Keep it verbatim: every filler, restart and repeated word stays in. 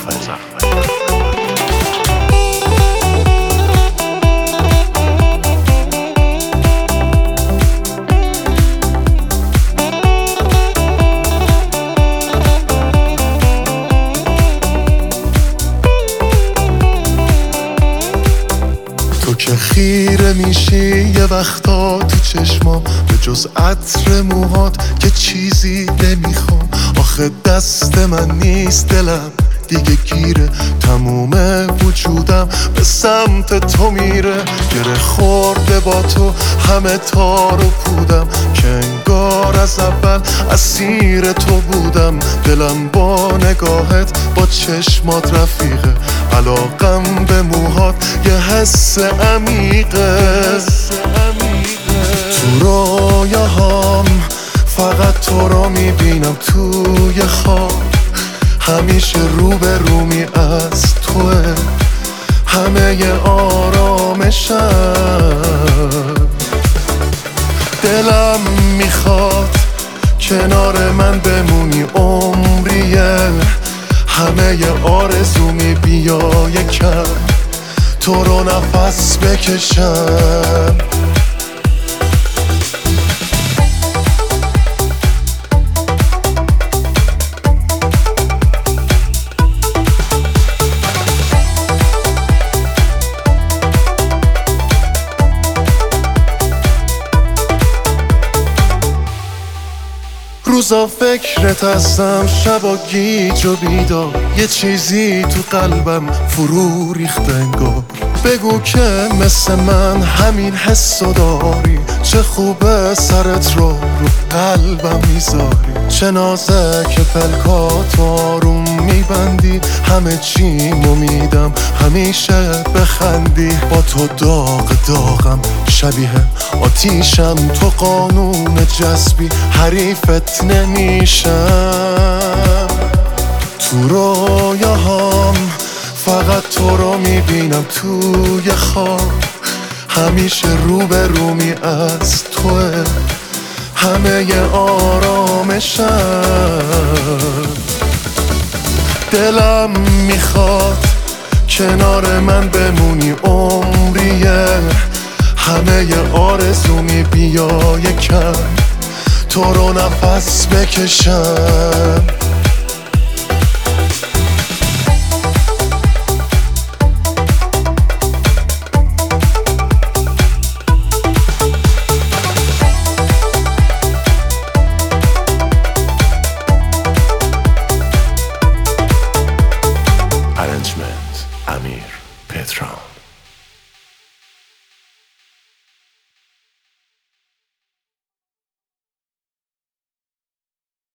تو که خیره میشی یه وقتا تو چشمام، به جز عطر موهات که چیزی نمیخوام. آخه دست من نیست دلم دیگه گیره، تموم وجودم به سمت تو میره. گره خورده با تو همه تار و پودم، که انگار از اول اسیر تو بودم. دلم با نگاهت با چشمات رفیقه، علاقم به موهات یه حس عمیقه. تو رویاهام فقط تو رو میبینم توی خواب، همیشه رو به رومی از توه همه ی آرامشم. دلم میخواد کنار من بمونی عمریه، همه ی آرزومی بیا یکم تو رو نفس بکشم. روزا فکرت هستم، شبا گیج و بیدار، یه چیزی تو قلبم فرو ریخت انگار. بگو که مثل من همین حسو داری، چه خوبه سرت رو رو قلبم میذاری. چه نازک پلکات آروم میبندی، همه چیمو میدم همیشه بخندی. با تو داغ داغم شبیه آتیشم، تو قانون جذبی حریفت نمیشم. تو رویاهام فقط تو رو میبینم توی خواب، همیشه رو به رومی از توه همه ی آرامشم. دلم میخواد کنار من بمونی عمریه، همه ی آرزومی بیا یکم تو رو نفس بکشم.